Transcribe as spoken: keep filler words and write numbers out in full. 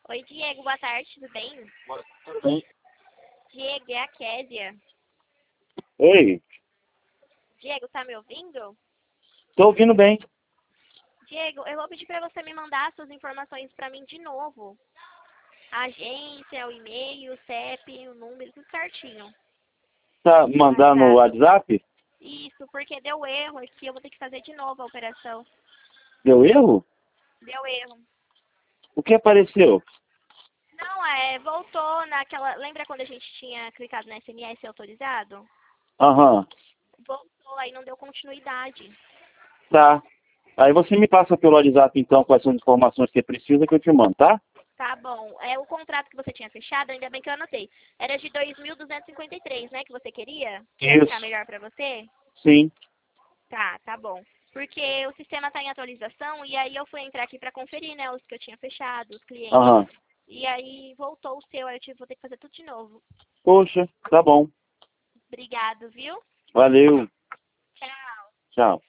Oi, Diego, boa tarde, tudo bem? Tudo bem? Diego, é a Késia. Oi, Diego, tá me ouvindo? tô ouvindo bem. Diego, eu vou pedir para você me mandar suas informações para mim de novo. A agência, o e-mail, o C E P, o número, tudo certinho. Tá mandar no WhatsApp. WhatsApp? Isso, porque deu erro aqui, eu vou ter que fazer de novo a operação. Deu erro? Deu erro. O que apareceu? Não, é, voltou naquela... Lembra quando a gente tinha clicado no S M S autorizado? Aham, Voltou, aí não deu continuidade. tá. Aí você me passa pelo WhatsApp então quais são as informações que você precisa que eu te mando, tá? Tá bom. É o contrato que você tinha fechado, ainda bem que eu anotei. Era de dois mil duzentos e cinquenta e três, né, que você queria? Pra ficar Isso, melhor pra você? sim. Tá, tá bom. Porque o sistema tá em atualização e aí eu fui entrar aqui pra conferir, né, os que eu tinha fechado, os clientes. Aham. E aí voltou o seu, aí eu tive, vou ter que fazer tudo de novo. Poxa, tá bom. Obrigado, viu? Valeu. Tchau. Tchau.